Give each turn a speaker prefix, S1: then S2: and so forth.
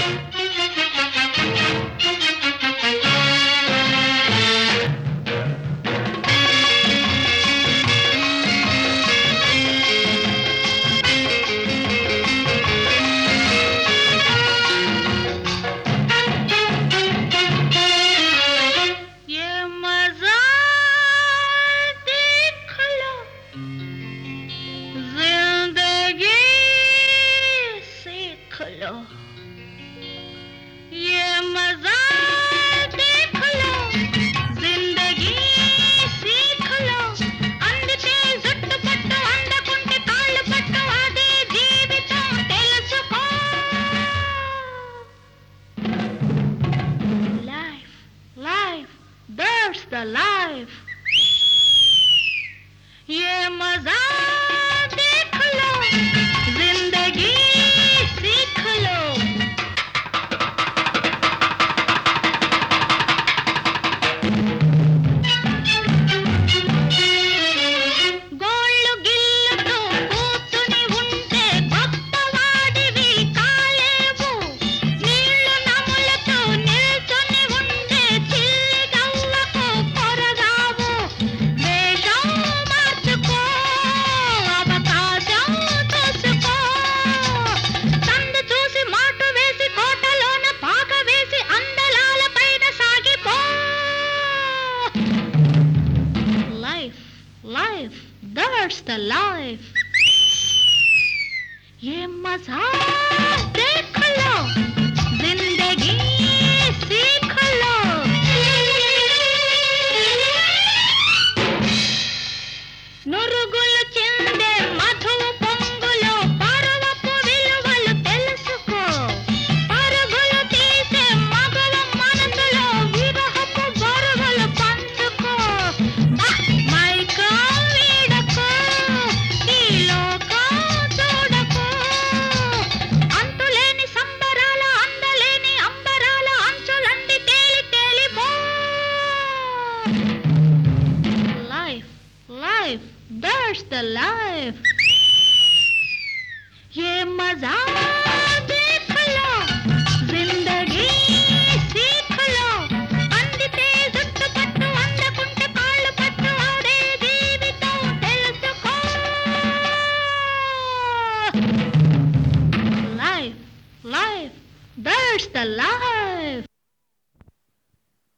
S1: लो ये मजा देख लो जिंदगी सीख लो अंदिते जुट्టు పట్టు అందకుంటే కాళ్ళు పట్టు అదే జీవితం తెలుసుకో life life that's the life ये मजा देख लो जिंदगी सीख लो గోళ్ళు గిల్లుతూ కూర్చుని ఉంటే గొప్పవాడివి కాలేవు నీళ్లు నములుతూ నిల్చుని ఉంటే చిల్లి గవ్వకు కొరగావు వేషం మార్చుకో అవకాశం చూసుకో సందు చూసి మాటు వేసి కోటలోన పాక వేసి అందలాల పైన సాగిపో life life that's the life ये मजा देख लो जिंदगी सीख लो నురుగులు చిందే మధువు పొంగులో పరువపు విలువలు తెలుసుకో పరుగులు తీసే మగవ మనసులో విరహపు బరువులు పంచుకో మైకం వీడకో ఈ లోకం చూడకో అంతులేని సంబరాల అందలేని అంబరాల అంచులండి తేలి తేలిపో life life that's the life ये मजा